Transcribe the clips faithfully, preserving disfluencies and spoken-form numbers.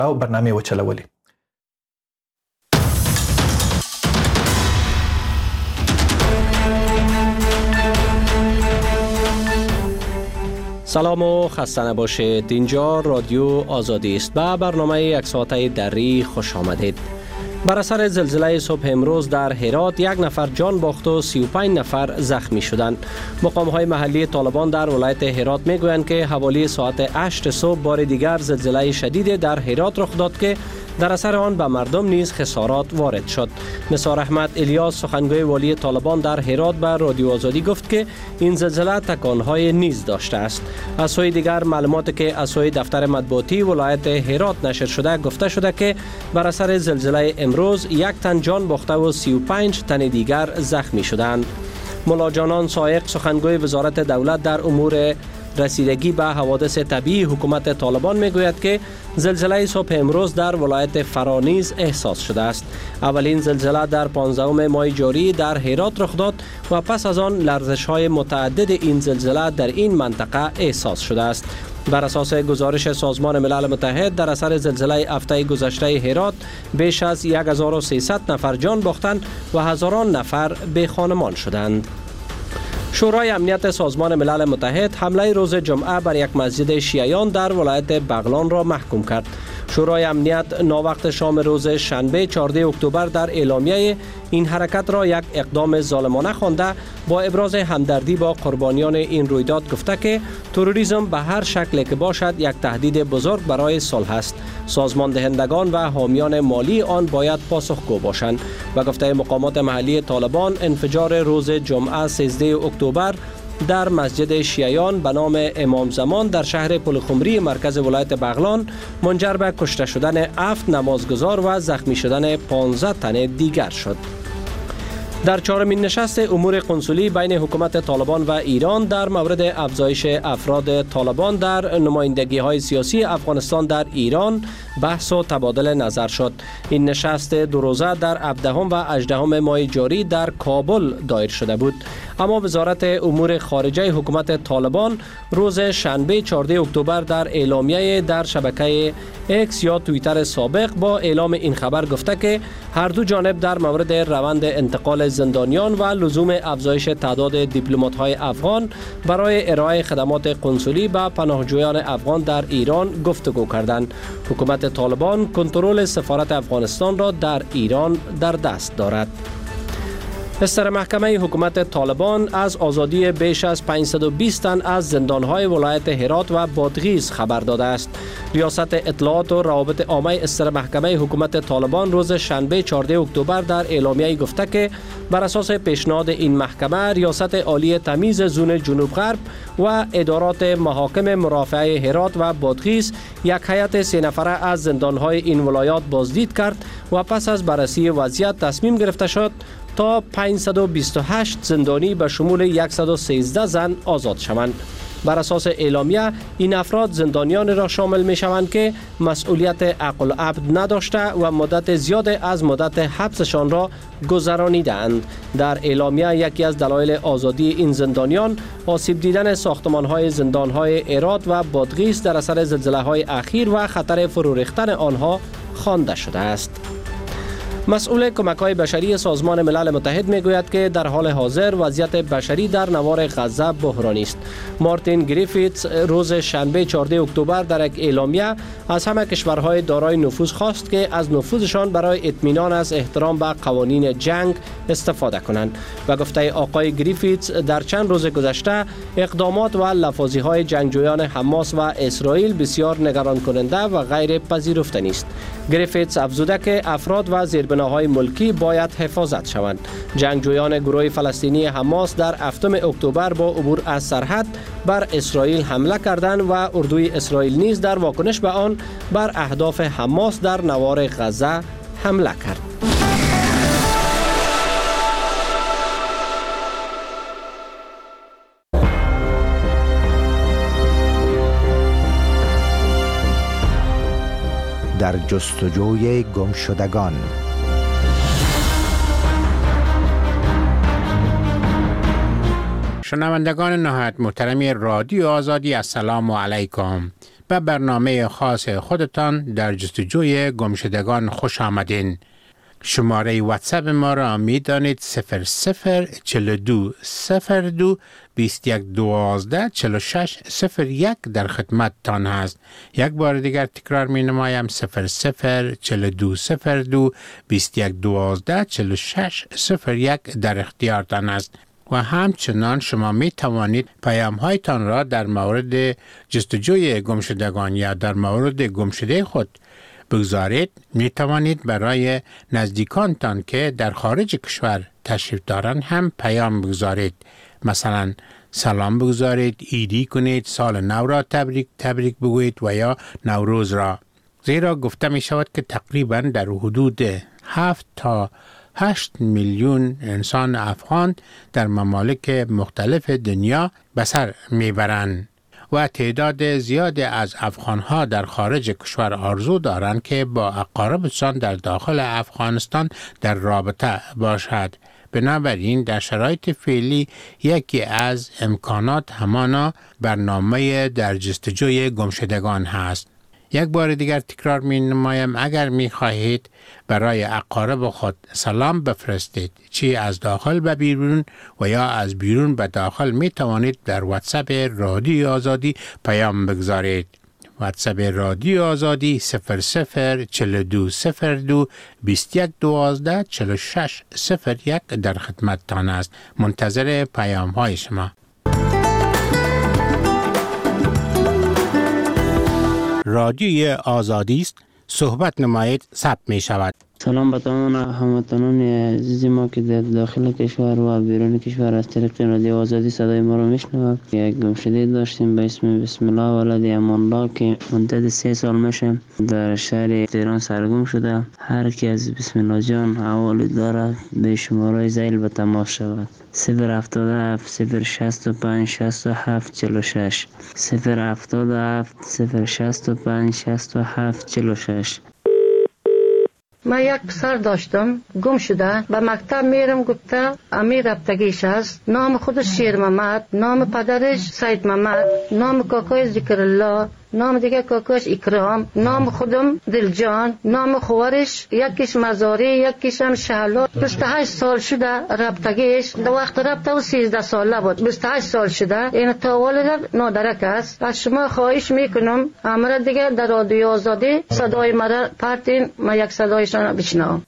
او برنامه وچلولې. سلام و خسته نباشید. اینجا رادیو آزادی است. به برنامه یک ساعته دری خوش آمدید. بر اثر زلزله صبح امروز در هرات یک نفر جان باخت و سی و پنج نفر زخمی شدند. مقام‌های محلی طالبان در ولایت هرات میگویند که حوالی ساعت هشت صبح بار دیگر زلزله شدید در هرات رخ داد که در اثر آن به مردم نیز خسارات وارد شد. نثار احمد الیاس سخنگوی والی طالبان در هرات به رادیو آزادی گفت که این زلزله تکانهای نیز داشته است. از سوی دیگر معلوماتی که از سوی دفتر مطبوعاتی ولایت هرات نشر شده گفته شده که بر اثر زلزله امروز یک تن جان باخته و سی و پنج تن دیگر زخمی شدند. ملا جانان سایق سخنگوی وزارت دولت در امور رسیدگی به حوادث طبیعی حکومت طالبان میگوید که زلزله صبح امروز در ولایت فرانیز احساس شده است. اولین زلزله در پانزدهم ماه جاری در هرات رخ داد و پس از آن لرزش‌های متعدد این زلزله در این منطقه احساس شده است. بر اساس گزارش سازمان ملل متحد در اثر زلزله هفته گذشته هرات بیش از هزار و سیصد نفر جان باختند و هزاران نفر بی خانمان شدند. شورای امنیت سازمان ملل متحد حمله روز جمعه بر یک مسجد شیعیان در ولایت بغلان را محکوم کرد. شورای امنیت ناوقت شام روز شنبه چهاردهم اکتبر در اعلامیه این حرکت را یک اقدام ظالمانه خوانده با ابراز همدردی با قربانیان این رویداد گفته که تروریسم به هر شکل که باشد یک تهدید بزرگ برای صلح است. سازمان دهندگان و حامیان مالی آن باید پاسخگو باشند. و گفته مقامات محلی طالبان انفجار روز جمعه سیزدهم اکتبر در مسجد شیعیان به نام امام زمان در شهر پلخمری مرکز ولایت بغلان منجر به کشته شدن هفت نمازگزار و زخمی شدن پانزده تن دیگر شد. در چهارمین نشست امور قنسولی بین حکومت طالبان و ایران در مورد افزایش افراد طالبان در نمایندگی‌های سیاسی افغانستان در ایران بحث و تبادل نظر شد. این نشست دو روزه در هفدهم و هجدهم ماه جاری در کابل دایر شده بود. اما وزارت امور خارجه حکومت طالبان روز شنبه چهاردهم اکتبر در اعلامیه در شبکه اکس یا توییتر سابق با اعلام این خبر گفته که هر دو جانب در مورد روند انتقال زندانیان و لزوم افزایش تعداد دیپلمات‌های افغان برای ارائه خدمات قنسولی به پناهجویان افغان در ایران گفتگو کردند. حکومت طالبان کنترل سفارت افغانستان را در ایران در دست دارد. استر محکمه حکومت طالبان از آزادی بیش از پانصد و بیست تن از زندانهای ولایت هرات و بادغیس خبر داده است. ریاست اطلاعات و روابط عامه استر محکمه حکومت طالبان روز شنبه چهاردهم اکتبر در اعلامیه گفته که بر اساس پیشنهاد این محکمه ریاست عالی تمیز زون جنوب غرب و ادارات محاکم مرافعه هرات و بادغیس یک هیئت سه نفره از زندانهای این ولایات بازدید کرد و پس از بررسی وضعیت تصمیم گرفته شد تا پانصد و بیست و هشت زندانی به شمول صد و سیزده زن آزاد شوند. بر اساس اعلامیه این افراد زندانیان را شامل می شوند که مسئولیت عقل و عبد نداشته و مدت زیاد از مدت حبسشان را گذرانیدند. در اعلامیه یکی از دلایل آزادی این زندانیان آسیب دیدن ساختمان‌های زندان‌های هرات و بادغیس در اثر زلزله‌های اخیر و خطر فرو ریختن آنها خوانده شده است. مسئول کمک‌های بشری سازمان ملل متحد میگوید که در حال حاضر وضعیت بشری در نوار غزه بحرانی است. مارتین گریفیتس روز شنبه چهاردهم اکتبر در یک اعلامیه از همه کشورهای دارای نفوذ خواست که از نفوذشان برای اطمینان از احترام به قوانین جنگ استفاده کنند و گفته آقای گریفیتس در چند روز گذشته اقدامات و لفاظی‌های جنگجویان حماس و اسرائیل بسیار نگران کننده و غیر پذیرفتنی است. گریفیتس افزوده که افراد و زیربناهای ملکی باید حفاظت شوند. جنگجویان گروه فلسطینی حماس در هفتم اکتبر با عبور از سرحد بر اسرائیل حمله کردند و اردوی اسرائیل نیز در واکنش به آن بر اهداف حماس در نوار غزه حمله کرد. در جستجوی گمشدگان. شنوندگان نهایت محترم رادیو آزادی، السلام علیکم. به برنامه خاص خودتان در جستجوی گمشدگان خوش آمدین. شماره واتساپ ما را می دانید صفر صفر چهل و دو صفر دو بیست و یک دوازده چهل و شش صفر یک در خدمت تان هست. یک بار دیگر تکرار می نمایم صفر صفر چهل و دو صفر دو بیست و یک دوازده چهل و شش صفر یک در اختیار تان است. و همچنان شما می توانید پیام هایتان را در مورد جستجوی گمشدگان یا در مورد گمشده خود بگذارید. می توانید برای نزدیکانتان که در خارج کشور تشریف دارند هم پیام بگذارید. مثلا سلام بگذارید، ایدی کنید، سال نو را تبریک تبریک بگویید و یا نوروز را. زیرا گفته می شود که تقریبا در حدود هفت تا هشت میلیون انسان افغان در ممالک مختلف دنیا به سر میبرند و تعداد زیادی از افغانها در خارج کشور آرزو دارند که با اقاربشان در داخل افغانستان در رابطه باشد. بنابراین در شرایط فعلی یکی از امکانات همانا برنامه در جستجوی گمشدگان هست. یک بار دیگر تکرار می نمایم اگر می خواهید برای اقارب خود سلام بفرستید، چی از داخل به بیرون و یا از بیرون به داخل، می توانید در واتساپ رادیو آزادی پیام بگذارید. واتساپ رادیو آزادی صفر صفر چهل و دو صفر دو بیست و یک دوازده چهل و شش صفر یک در خدمت تان است. منتظر پیام های شما. رادیوی آزادی است. صحبت نمایید ثبت می شود. سلام به تمام هموطنان عزیز ما که در داخل کشور و بیرون کشور از طریق رادیو آزادی صدای ما را میشنوند. یک گمشده داشتیم به اسم بسم الله ولد امان الله که مدت سه سال میشه در شهر تهران سرگم شده. هر کی از بسم الله جان حوالی دارد به شماره زیل به تماس شود. صفر هفتاد و هفت صفر شصت و پنج شصت و هفت چهل و شش صفر هفتاد و هفت صفر شصت و پنج شصت و هفت چهل و شش. من یک پسر داشتم گم شده، به مکتب میرم گفته امیر رفتگیش است. نام خودش شیر محمد، نام پدرش سید محمد، نام کاکای ذکر الله، نام دیگه کاکاش اکرام، نام خودم دلجان، نام خوارش یکیش مزاری یکیش هم شهلا. بیست و هشت سال شده رفتگیش. در وقت رفته و سیزده ساله بود. بیست و هشت سال شده. این تا والد نادرک است. از شما خواهش میکنم امر دیگه در رادیو آزادی صدای مرا پرتین، ما یک صدایشان بشنوم.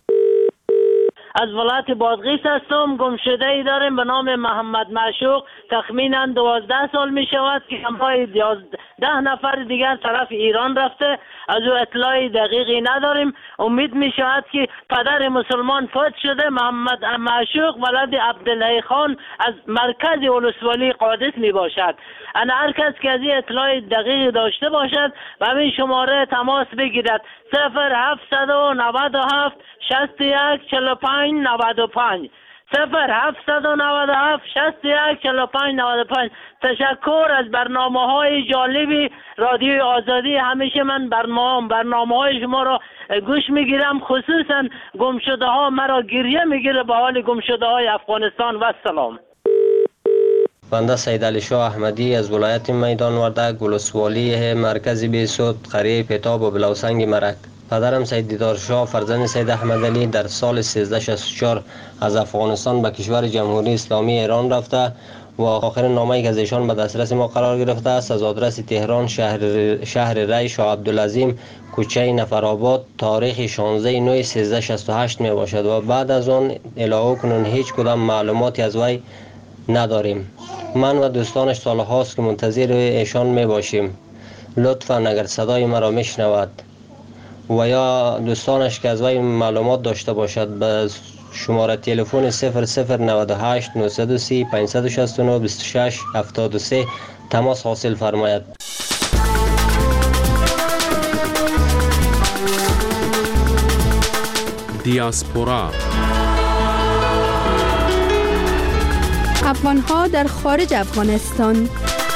از ولایت بادغیس هستم. گمشده ای داریم به نام محمد معشوق. تخمینا دوازده سال می شود که همراه ده نفر دیگر طرف ایران رفته. از او اطلاعی دقیقی نداریم. امید می شود که پدر مسلمان فوت شده. محمد معشوق ولد عبدالله خان از مرکز ولسوالی قادس می باشد. انا هر کس که از این اطلاع دقیق داشته باشد و همین شماره تماس بگیرد. صفر هفتصد و نود و هفت شصت و یک چهل و پنج نود و پنج صفر هفتصد و نود و هفت شصت و یک چهل و پنج نود و پنج. تشکر از برنامه های جالبی رادیوی آزادی. همیشه من برنامه برنامه های شما را گوش میگیرم، خصوصا گمشده ها مرا گریه میگیره به حال گمشده های افغانستان. و سلام. بنده سید علی شاه احمدی از ولایت میدان وردک ولسوالی مرکز بیسود قریه پتاب و بلوسنگ مرک. پدرم سید دیدار شاه فرزند سید احمد علی در سال سیزده شصت و چهار از افغانستان به کشور جمهوری اسلامی ایران رفته و آخرین نامه‌ای که از ایشان به دسترس ما قرار گرفته است از آدرس تهران شهر شهر ری شاه عبدالعظیم کوچه نفرآباد تاریخ شانزده نوامبر سیزده شصت و هشت می باشد و بعد از آن الهو کنون هیچ کدام معلوماتی از وی نداریم. من و دوستانش سالهاست که منتظر ایشان می باشیم. لطفاً اگر صدای مرا میشنود و یا دوستانش که از وی معلومات داشته باشد به شماره تلفن صفر صفر نود و هشت نهصد و سی پانصد و شصت و نه بیست و شش هفتاد و سه تماس حاصل فرماید. دیاسپورا افغان‌ها در خارج افغانستان.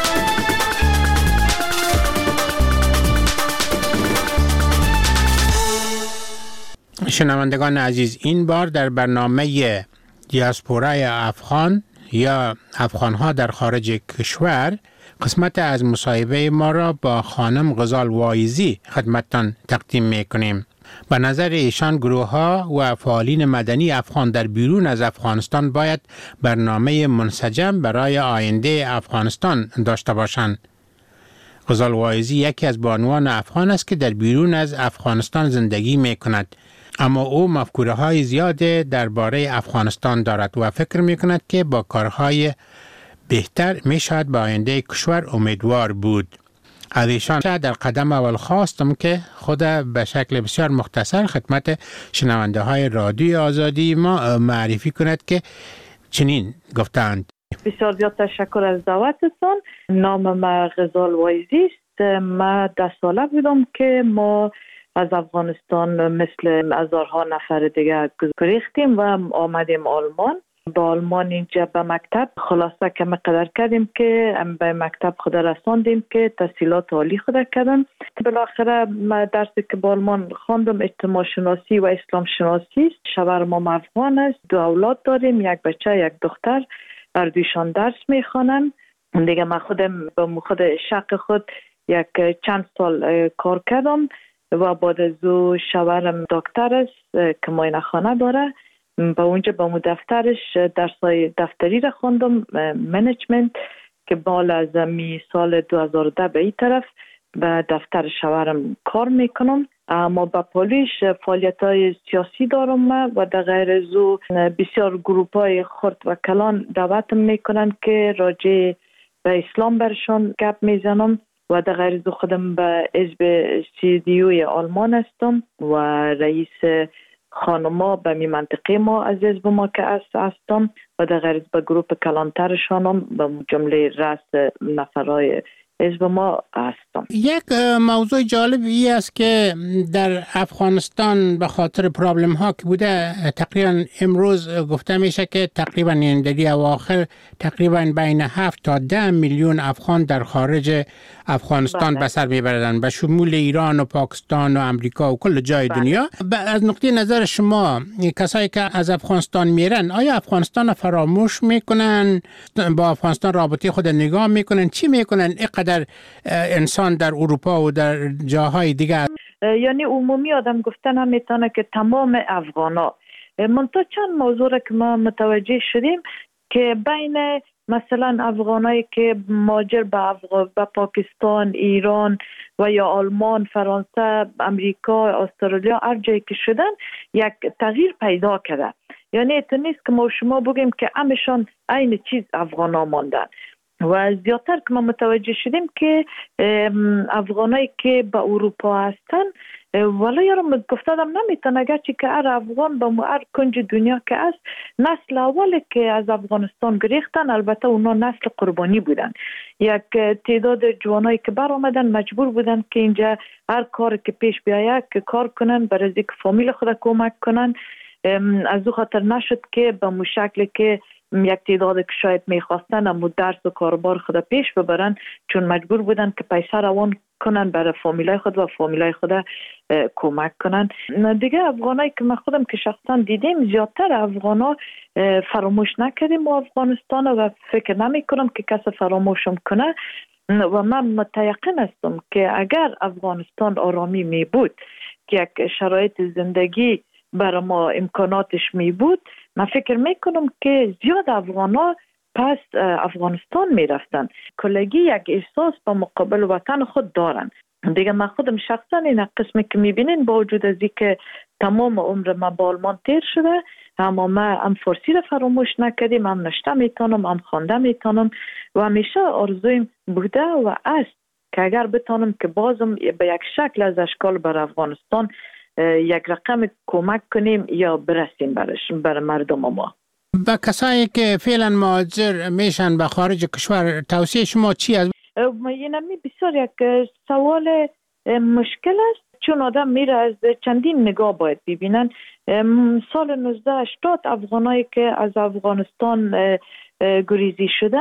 شنوندگان عزیز، این بار در برنامه دیاسپورای افغان یا افغان‌ها در خارج کشور قسمت از مصاحبه ما را با خانم غزال وایزی خدمتتان تقدیم میکنیم. به نظر ایشان گروه ها و فعالین مدنی افغان در بیرون از افغانستان باید برنامه منسجم برای آینده افغانستان داشته باشند. غزال وایزی یکی از بانوان افغان است که در بیرون از افغانستان زندگی می کند، اما او مفکوره های زیاده درباره افغانستان دارد و فکر می کند که با کارهای بهتر می شاید به آینده کشور امیدوار بود. از ایشان در قدم اول خواستم که خود به شکل بسیار مختصر خدمت شنونده های رادیوی آزادی ما معرفی کند که چنین گفتند. بسیار زیاد تشکر از دعوتتان. نام ما غزال وایزی است. ما ده ساله بودم که ما از افغانستان مثل هزارها نفر دیگه گریختیم و آمدیم آلمان. با آلمان اینجا به مکتب خلاصه که مقدر کردیم که به مکتب خود رساندیم که تحصیلات عالی خود کردم. بالاخره ما درسی که با آلمان خواندم اجتماع شناسی و اسلام شناسی است. شوهرم افغان است. دو اولاد داریم، یک بچه یک دختر. هر دویشان درس میخوانن. دیگه من خودم با خود شق خود یک چند سال کار کردم و بعد از او شوهرم دکتر است که معاینه خانه داره. با اونجا با مو دفترش درسای دفتری را خوندم، منیجمنت، که بالا از می سال دو هزار و ده به این طرف به دفتر شوهرم کار میکنم. اما با پولیش فعالیت های سیاسی دارم و در غیر از او بسیار گروپ های خرد و کلان دعوتم میکنن که راجع به اسلام برشان گپ میزنم و در غیر از او خودم به حزب سی دی اوی آلمان هستم و رئیس خانما به می منطقه ما از حزب ما که است هستم و در غیر از به گروپ کلانترشانم به جمله رأس نفرای حزب ما هستم. یک موضوع جالب ای است که در افغانستان به خاطر پرابلم ها که بوده تقریبا امروز گفته میشه که تقریبا این دلی اواخر تقریبا بین هفت تا ده میلیون افغان در خارج افغانستان به سر میبردن، به شمول ایران و پاکستان و امریکا و کل جای بله. دنیا. از نقطه نظر شما کسایی که از افغانستان میرن آیا افغانستان فراموش میکنن؟ با افغانستان رابطه خود نگاه میکنن؟ چی میکنن اینقدر انسان در اروپا و در جاهای دیگر؟ یعنی عمومی آدم گفتن هم میتونه که تمام افغانا. منتها چند موضوع را که ما متوجه شدیم که بین مثلا افغانایی که مهاجر به افغان به پاکستان، ایران و یا آلمان، فرانسه، امریکا، استرالیا هر جایی که شدن یک تغییر پیدا کرده. یعنی اتو نیست که ما شما بگیم که همشان عین چیز افغانا ماندن و زیادتر که ما متوجه شدیم که افغانایی که به اروپا هستن ولی یارم گفتادم نمیتونه اگرچه که هر افغان با هر کنج دنیا که است نسل اولی که از افغانستان گریختن البته اونا نسل قربانی بودن. یک تعداد جوانایی که بر آمدن مجبور بودن که اینجا هر کار که پیش بیاید که کار کنن برای اینکه فامیل خود کمک کنن. از او خاطر نشد که به مو شکل که یک تعداد که شاید میخواستن اما درس و کاربار خود پیش ببرن چون مجبور بودن که پیسه روان کنن برای فامیلای خود و فامیلای خود کمک کنن. دیگه افغانایی که من خودم که شخصا دیدیم زیادتر افغانا فراموش نکردیم و افغانستان و فکر نمی کنم که کس فراموشم کنه و من متیقن هستم که اگر افغانستان آرامی می بود که یک شرایط زندگی برای ما امکاناتش می بود من فکر میکنم که زیاد افغانا پس افغانستان میرفتن. کلگی یک احساس با مقابل وطن خود دارن. دیگه من خودم شخصا این قسمی که میبینین با وجود از اینکه تمام عمر ما با آلمان تیر شده اما ما هم فارسی را فراموش نکردیم، هم نشته میتونم، هم خوانده میتونم و همیشه آرزویم بوده و است که اگر بتونم که بازم به یک شکل از اشکال بر افغانستان یک رقم کمک کنیم یا برسیم برش بر مردم ما. با کسایی که فعلا مهاجر میشن به خارج کشور توصیه شما چی است؟ اینمی بسیار یک سوال مشکل است چون آدم میره از چندین نگاه باید ببینن. سال نوزده هشتاد افغانایی که از افغانستان گریزی شدن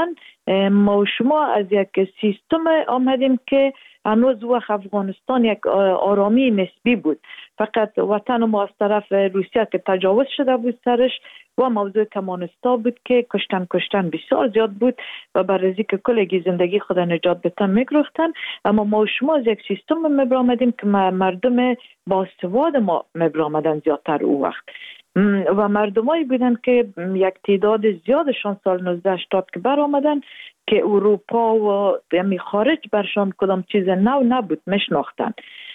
ما و شما از یک سیستم آمدیم که هنوز وقت افغانستان یک آرامی نسبی بود، فقط وطن ما از طرف روسیه که تجاوز شده بود سرش و موضوع کمانستا بود که کشتن کشتن بسیار زیاد بود و برای که کلگی زندگی خود نجات بتن میگرفتن. اما ما و شما از یک سیستم میبرامدیم که مردم باسواد ما میبرامدن زیادتر او وقت و مردمایی بودن که یک تعداد زیادشان سال نوزده هشتاد که بر آمدن که اروپا و یعنی خارج برشان کدام چیز نو نبود میشناختن.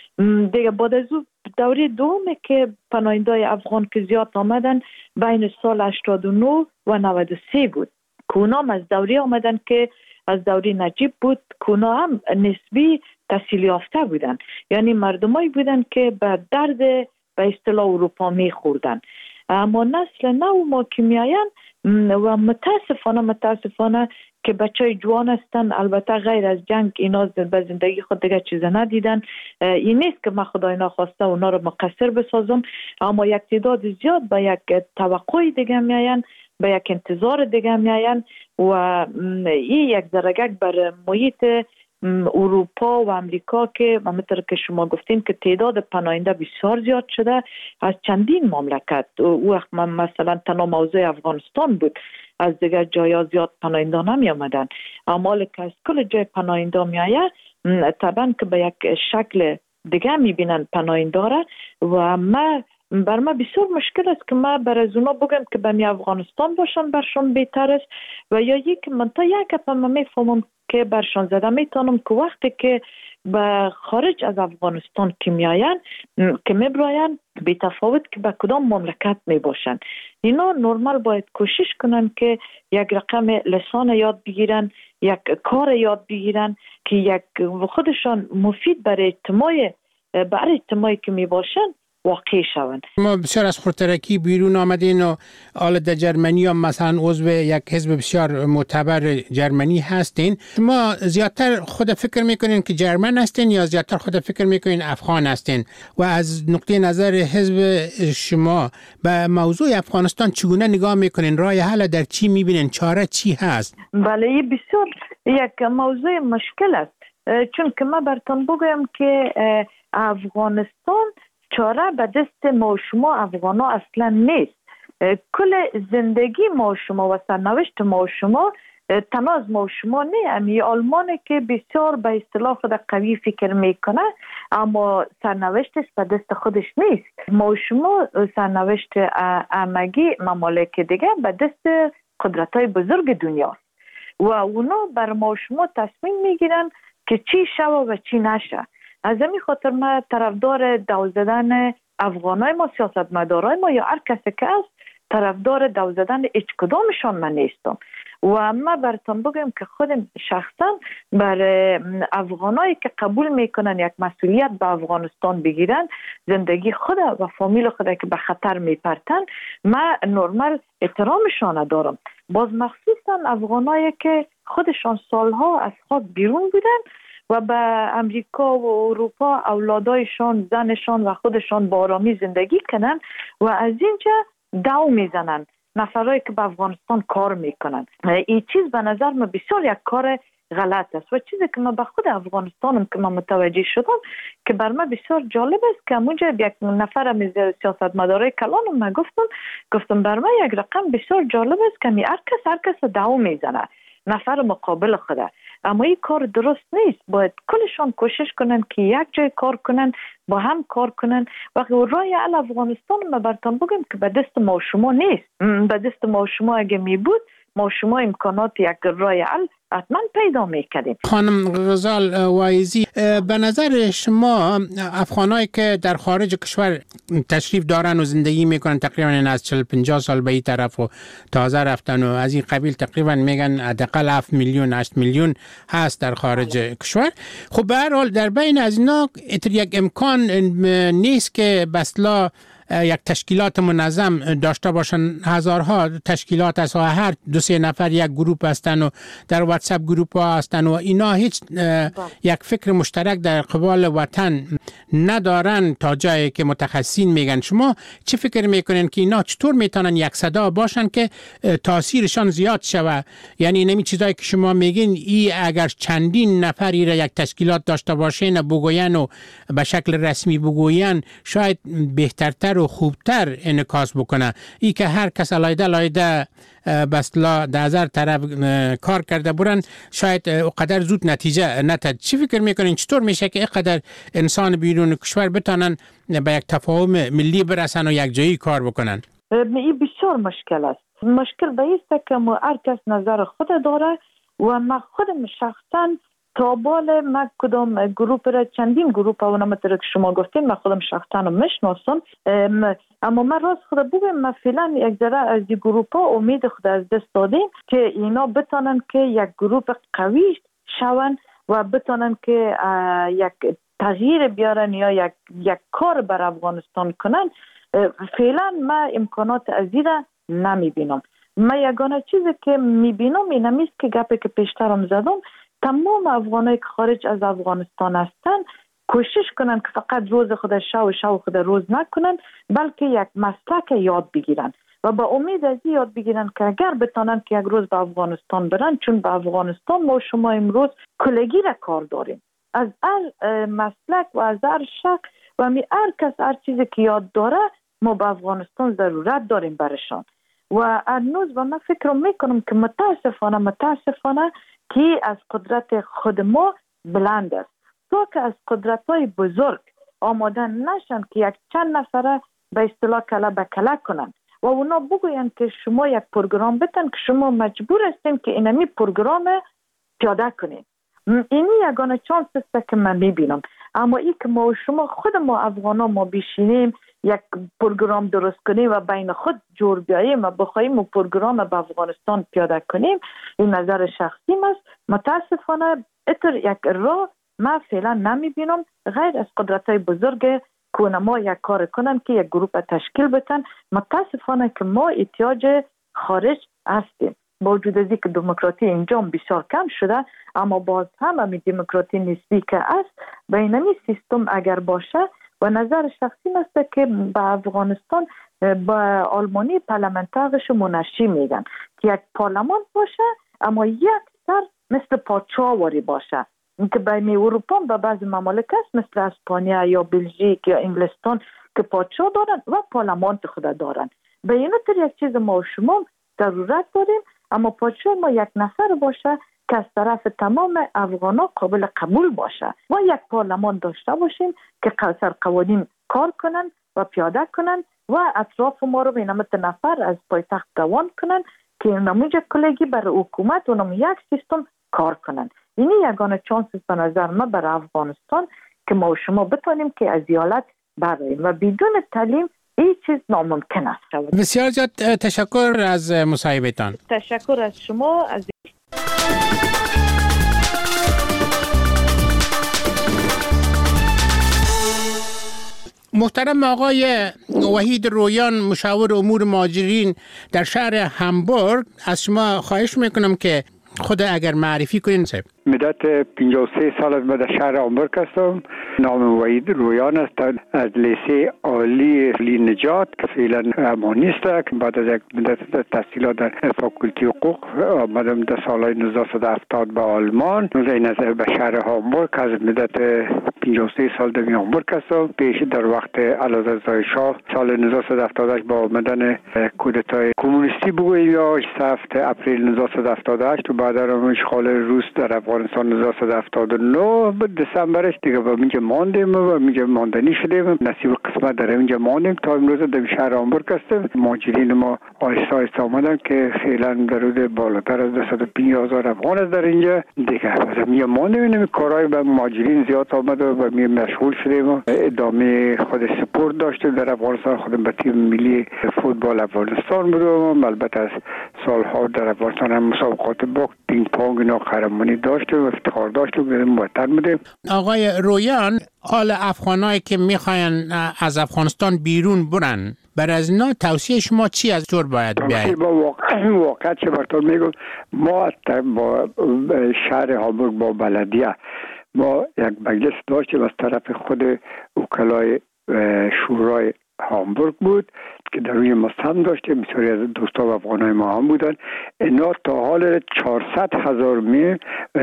دیگه بعد از او دوره دومه که پناهنده‌های افغان که زیاد آمدن بین سال هشتاد و نه و نود و سه بود که اونا از دوره آمدن که از دوره نجیب بود که اونا هم نسبی تحصیل یافته بودن، یعنی مردمایی بودن که به درد به اصطلاح اروپا میخوردن. اما نسل نو ما که میاین و متاسفانه متاسفانه که بچهای جوان هستن، البته غیر از جنگ اینا به زندگی خود دیگه چیز ندیدن. این نیست که من خدای ناخواسته اونا رو مقصر بسازم، اما یک تعداد زیاد به یک توقع دیگه میاین، به یک انتظار دیگه میاین و این یک درجه بر محیط اروپا و امریکا که همونطور که شما گفتین که تعداد پناهنده بسیار زیاد شده از چندین مملکت. وقت من مثلا تنها موضوع افغانستان بود، از دیگر جایا زیاد پناهنده نمی آمدن، اما که از کل جای پناهنده می آید طبعا که به یک شکل دیگه می بینن پناهنده را و ما بر ما بسیار مشکل است که ما بر از اونا بگم که به می افغانستان باشن برشان بهتر است و یا یک من تا یک اپا ما می فهمم که برشان زده میتونم که وقتی که به خارج از افغانستان که میاین که میبراین بی تفاوت که به کدام مملکت میباشن، اینا نرمال باید کوشش کنن که یک رقم لسان یاد بگیرن، یک کار یاد بگیرن که یک خودشان مفید برای اجتماع برای اجتماعی که میباشن واقع شوند. ما بسیار از خودترکی بیرون آمدین و حالا در جرمنی هم مثلا عضو یک حزب بسیار معتبر جرمنی هستین. شما زیادتر خود فکر میکنین که جرمن هستین یا زیادتر خود فکر میکنین افغان هستین و از نقطه نظر حزب شما به موضوع افغانستان چگونه نگاه میکنین؟ راه حل در چی میبینین؟ چاره چی هست؟ بله بسیار یک موضوع مشکل است، چون که ما براتون بگویم که افغانستان چاره به دست ما و شما افغانا اصلا نیست. کل زندگی ما و شما و سرنوشت ما و شما تنها از ما و شما نه. امی آلمانه که بسیار به اصطلاح خود قوی فکر میکنه اما سرنوشتش به دست خودش نیست. ما و شما سرنوشت همگی ممالک دیگه به دست قدرت‌های بزرگ دنیا و اونا بر ما و شما تصمیم میگیرن که چی شوه و چی نشه. از همین خاطر ما طرفدار دو زدن افغانای ما، سیاستمدارای ما یا هر کسی که است طرفدار دو زدن هیچ کدامشان من نیستم و ما براتون بگم که خودم شخصا بر افغانایی که قبول میکنن یک مسئولیت به افغانستان بگیرن، زندگی خود و فامیل خود که به خطر میپرتن، ما نرمال احترامشان دارم. باز مخصوصا افغانایی که خودشان سالها از خاک بیرون بودن و به امریکا و اروپا اولادایشان، زنشان و خودشان با آرامی زندگی کنن و از اینجا دو میزنن نفرایی که به افغانستان کار میکنن. این چیز به نظر من بسیار یک کار غلط است و چیزی که من به خود افغانستانم که من متوجه شدم که بر من بسیار جالب است که اونجا یک نفر از سیاستمدارای کلانم من گفتم گفتم بر من یک رقم بسیار جالب است که هر کس هر کس دو میزنه نفر مقابل خوده، اما این کار درست نیست. باید کلشان کوشش کنن که یک جای کار کنن، با هم کار کنن و راه حل افغانستان ما براتون بگم که به دست ما و شما نیست. به دست ما و شما اگه می بود ما و شما امکانات یک راه حل حتما پیدا میکردیم. خانم غزال وایزی، به نظر شما افغانایی که در خارج کشور تشریف دارن و زندگی میکنن تقریبا از چهل پنجاه سال به این طرف و تازه رفتن و از این قبیل تقریبا میگن حداقل هفت میلیون هشت میلیون هست در خارج کشور، خب به هر حال در بین از اینا یک امکان نیست که بسلا یک تشکیلات منظم داشته باشن؟ هزارها تشکیلات از هر دو سه نفر یک گروپ هستن و در واتساپ گروپ ها هستن و اینا هیچ یک فکر مشترک در قبال وطن ندارن تا جایی که متخصصین میگن. شما چه فکر میکنین که اینا چطور میتونن یک صدا باشن که تاثیرشان زیاد شوه؟ یعنی نمی چیزایی که شما میگین ای اگر چندین نفری را یک تشکیلات داشته باشین و بگوین و به شکل رسمی بگوین شاید بهترتر و خوبتر انعکاس بکنه. ای که هر کس علایده علایده بسلا در هزار طرف کار کرده برن شاید اقدر زود نتیجه نتد. چی فکر میکنین چطور میشه که اقدر انسان بیرون کشور بتانن به یک تفاهم ملی برسن و یک جایی کار بکنن؟ این بسیار مشکل است. مشکل به ایست که هر کس نظر خود داره و من خودم شخصا تا بال من کدام گروپ را چندین گروپ و نمطر که شما گفتین من خودم شخصا میشناسم، اما من راست خود بگم من فعلا یک ذره از این گروپ ها امید خود از دست دادیم که اینا بتانن که یک گروپ قوی شون و بتانن که یک تغییر بیارن یا یک یک کار بر افغانستان کنن. فعلا من امکانات ازی را نمیبینم. من یگانه چیزی که میبینم این همیست که گپی که پیشترم زدم، تمام افغانایی که خارج از افغانستان هستن کوشش کنن که فقط روز خود شو شو خود روز نکنن، بلکه یک مسلک یاد بگیرن و با امید از یاد بگیرن که اگر بتانن که یک روز به افغانستان برن، چون به افغانستان ما شما امروز کلگی را کار داریم، از هر مسلک و از هر شک و می هر کس هر چیزی که یاد داره ما به افغانستان ضرورت داریم برشان. و هنوز و من فکر میکنم که متاسفانه متاسفانه که از قدرت خود ما بلند است، تا که از قدرت های بزرگ آماده نشن که یک چند نفره به اصطلاح کله به کله کنن و اونا بگوین که شما یک پروگرام بتن که شما مجبور هستیم که اینمی پروگرام پیاده کنید. اینی یگانه چانس است که من میبینم. اما ای که ما و شما خود ما افغانا ما بشینیم یک پروگرام درست کنیم و بین خود جور بیاییم و بخوایم و پروگرام به افغانستان پیاده کنیم، این نظر شخصی است. متاسفانه اتر یک راه ما فعلا نمیبینم غیر از قدرت های بزرگ که ما یک کار کنن که یک گروپ تشکیل بتن. متاسفانه که ما احتیاج خارج هستیم، با وجود از اینکه دموکراسی اینجا بسیار کم شده، اما باز هم همین دموکراسی نسبی که است بین این سیستم اگر باشه و نظر شخصی است که به افغانستان با آلمانی پارلمانترش منشی میگن که یک پارلمان باشه اما یک سر مثل پادشاهواری باشه، اینکه بین اروپا و بعضی ممالک است مثل اسپانیا یا بلژیک یا انگلستان که پادشاه دارن و پارلمان خود دارن. به این طور یک چیز ما و شما ضرورت داریم، اما پادشاه ما یک نفر باشه که از طرف تمام افغانا قابل قبول باشه و یک پارلمان داشته باشیم که سر قوانین کار کنن و پیاده کنن و اطراف ما رو به نمت نفر از پایتخت روان کنن که نموج کلگی بر حکومت و نمو یک سیستم کار کنن. اینی یگانه چانس به نظر ما بر افغانستان که ما و شما بتونیم که از ایالت براییم و بدون تعلیم این چیز ناممکن است. بسیار زیاد تشکر از مصاحبهتان. تشکر از شما. از محترم آقای وحید رویان، مشاور امور مهاجرین در شهر هامبورگ، از شما خواهش میکنم که خود اگر معرفی کنین. صاحب مدت پنجاه و سه سال از در شهر هامبورگ هستم. نام وحید رویان است. از لیسه عالی لی نجات که فعلا امانیست است. بعد از یک مدت تحصیلات در فاکولتی حقوق آمدم در سالهای نوزده صد و هفتاد به آلمان. این از به شهر هامبورگ از مدت پنجاه و سه سال در هامبورگ هستم. پیش در وقت اعلیحضرت ظاهر شاه سال نوزده صد و هفتاد و هشت با آمدن کودتای کمونیستی بگوییم یا هفت اپریل نوزده صد و هفتاد و هشت و بعد از اشغال روس در افغانستان نوزده صد و هفتاد و نه به دسامبرش دیگه با اینجا ماندیم و اینجا ماندنی شدیم. نصیب قسمت در اینجا ماندیم تا امروز در شهر هامبورگ هستیم. مهاجرین ما آهسته آهسته آمدن که فعلا در حدود بالاتر از دویست و پنجاه هزار افغان است در اینجا دیگه. اینجا ماندیم. این کارهای به مهاجرین زیاد آمد و به مشغول شدیم و ادامه خود سپورت داشتیم در افغانستان. خودم به تیم ملی فوتبال افغانستان بودم. البته از سالها در افغانستان هم مسابقات باخت پینگ پونگ اینا قهرمانی داشتیم و افتخار داشتیم که موطن بودیم. آقای رویان، حال افغانایی که میخواین از افغانستان بیرون برن بر از اینا توصیه شما چی از طور باید بیاید؟ با واقع واقع چه براتون میگم، ما با شهر هامبورگ با بلدیه ما یک مجلس داشتیم از طرف خود وکلای شورای هامبورگ بود که در روی مستم داشتیم، بسیاری از دوستا و افغانای ما هم بودن. اینا تا حال چهارصد هزار میل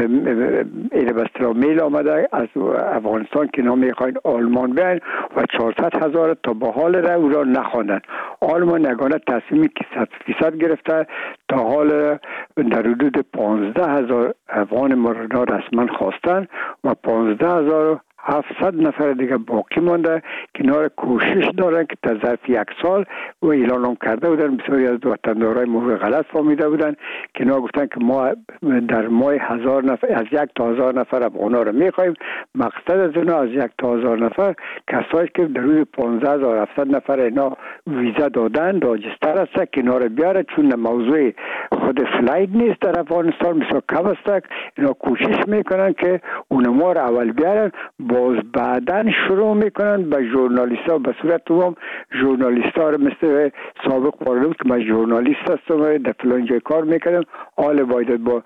این بسترا میل آمده از افغانستان که نام میخواین آلمان بیاین و چهارصد هزار تا به حال را او را نخواندن. آلمان یگانه تصمیمی که صد فیصد گرفته، تا حال در حدود پانزده هزار افغان ما را رسما خواستن و پانزده هزار هفتصد نفر دیگه باقی مانده که اینا کوشش دارن که در ظرف یک سال و اعلان هم کرده بودن. بسیاری از وطندارای ما غلط فهمیده بودن که اینا گفتن که ما در ماه هزار نفر از یک تا هزار نفر افغانا رو میخوایم. مقصد از اینا از یک تا هزار نفر کسایی که در روز پانزده هزار و هفتصد نفر اینا ویزا دادن راجستر هست که اینا رو بیاره، چون موضوع خود فلایت نیست در افغانستان بسیار کم است. اینا کوشش میکنن که اونما رو اول بیارن، باز بعدن شروع میکنن به ژورنالیست ها به صورت دوم ژورنالیست ها رو مثل سابق قرار که من ژورنالیست هستم در فلان جای کار میکنم، حال باید با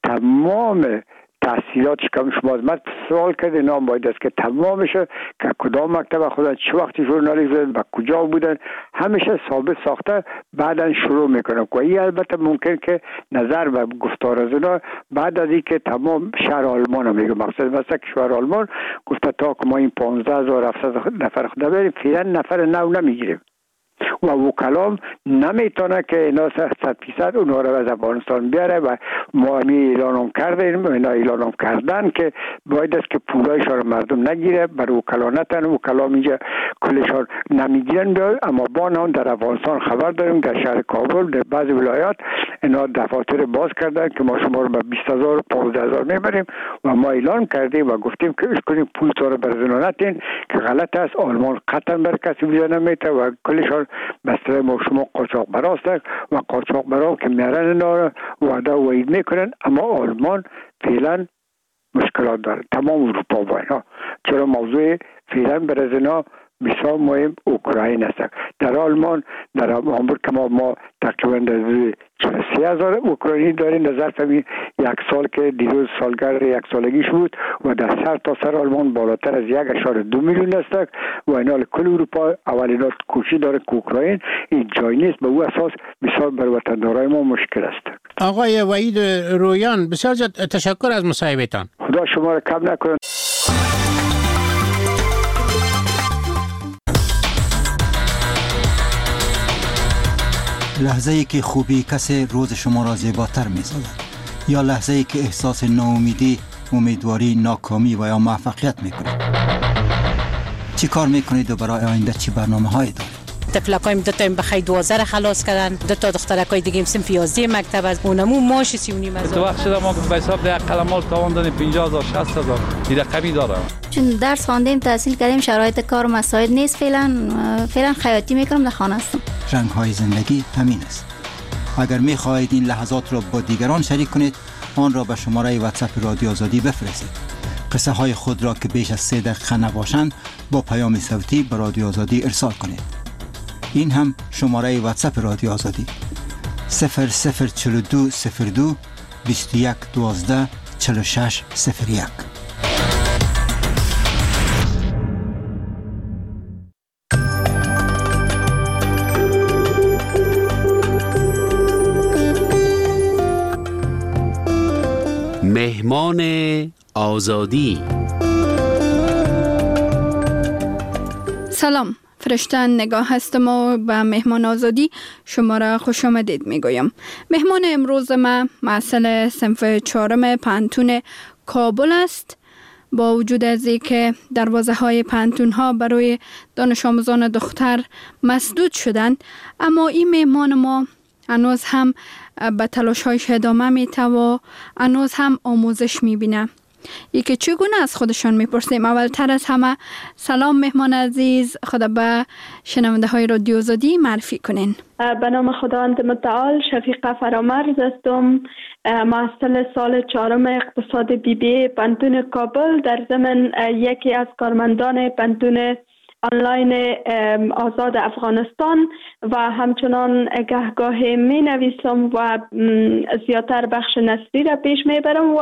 تمام تحصیلاتش که شما از من سوال کرده نام باید است که تمام شه که کدام مکتب خودن چه وقتی ژورنالیست بودن و کجا بودن همیشه ثابت ساخته بعدن شروع میکنن. و این البته ممکن که نظر و گفتار از اینا بعد از اینکه تمام شهر آلمان هم میگه، مقصد مثلا که شهر آلمان گفته تا که ما این پانزده هزار و هفتصد نفر خود بریم فعلا نفر نو نمیگیریم و وکلام نمیتونه که اینا صد فیصد اونها رو از افغانستان بیاره و ما می اعلانم کردیم، اینا اعلانم کردن که باید است که پولایشان رو مردم نگیره، بر وکلا نتن، وکلام اینجا کلشان نمیگیرن. اما با نام در افغانستان خبر داریم در شهر کابل در بعضی ولایات اینا دفاتر باز کردن که ما شما رو به بیست هزار و پانزده هزار میبریم و ما اعلان کردیم و گفتیم که اش کنیم پول تو رو بر نتین که غلط است. آلمان قطعا بر کسی ویزا نمیده و کلشان مثلا ما شما قاچاق براست و قاچاق برام که میارن اینا وعده و وعید میکنن. اما آلمان فعلا مشکلات داره، تمام اروپا با اینا، چرا موضوع فعلا برای اینا بسیار مهم اوکراین است. در آلمان در هامبورگ که ما, ما تقریبا چهل و سه هزار اوکراینی داریم در ظرف یک سال که دیروز سالگرد یک سالگیش بود و در سر تا سر آلمان بالاتر از یک اشاره دو میلیون است و اینا کل اروپا اولینا کوشش داره که اوکراین این جای نیست. به او اساس بسیار بر وطندارای ما مشکل است. آقای وحید رویان بسیار تشکر از مصاحبهتان. خدا شما را کم نکنه. لحظه ای که خوبی کسی روز شما را زیباتر می سازد، یا لحظه ای که احساس ناامیدی، امیدواری، ناکامی و یا موفقیت می کنید. چی کار می کنید و برای آینده چی برنامه هایی دارید؟ تفلکایم دو تا بخی دوازده را خلاص کردن، دو تا دخترکای دیگه هم صنف یازده مکتب از اونمو ماش سی و نیم هزار. تو وقت شده ما به حساب ده قلمال تاوان دادیم پنجاه هزار شصت هزار این رقمی داره. چون درس خواندیم تحصیل کردیم شرایط کار مساعد نیست، فعلا فعلا خیاطی میکنم در خانه هستم. رنگ های زندگی همین است. اگر می خواهید این لحظات را با دیگران شریک کنید آن را به شماره واتساپ رادیو آزادی بفرستید. قصه های خود را که بیش از سه دقیقه نباشند با پیام صوتی به رادیو آزادی ارسال کنید. این هم شماره واتساپ رادیو آزادی صفر صفر چهل و دو صفر دو بیست و یک دوازده چهل و شش صفر یک. مهمان آزادی. سلام، فرشته نگاه هستم و به مهمان آزادی شما را خوش آمدید میگویم. مهمان امروز ما محصل صنف چهارم پانتون کابل است. با وجود از اینکه دروازه های پانتون ها برای دانش آموزان دختر مسدود شدند، اما این مهمان ما هنوز هم به تلاش هایش ادامه میده و هنوز هم آموزش میبینه. یکی چگونه از خودشان میپرسیم. اولتر از همه سلام مهمان عزیز، خدا به شنونده های رادیو آزادی معرفی کنین. به نام خداوند متعال، شفیقه فرامرز هستم، محصل سال چهارم اقتصاد بی بی پانتون کابل، در ضمن یکی از کارمندان پانتون آنلاین آزاد افغانستان و همچنان گهگاه می نویسم و زیادتر بخش نثری را پیش می برم و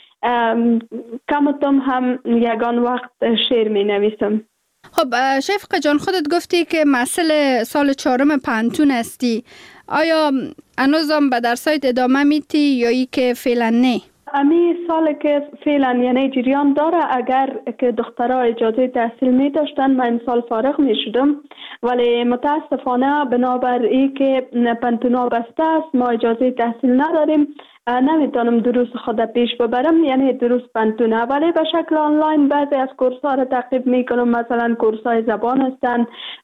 کمتم هم یگان وقت شعر می نویسم. خب شفقه جان، خودت گفتی که محصل سال چهارم پانتون هستی. آیا هنوزم به درسایت ادامه میتی یا ای که فعلا نه؟ امی سال که فعلا یعنی جریان داره، اگر که دخترها اجازه تحصیل می داشتن من این سال فارغ می شدم، ولی متاسفانه بنابر ای که پانتونا بسته است ما اجازه تحصیل نداریم، نمیتونم دروس خود پیش ببرم، یعنی دروس پانتونه، ولی به شکل آنلاین بعضی از کورس ها را تعقیب میکنم. مثلا کورس های زبان هستند،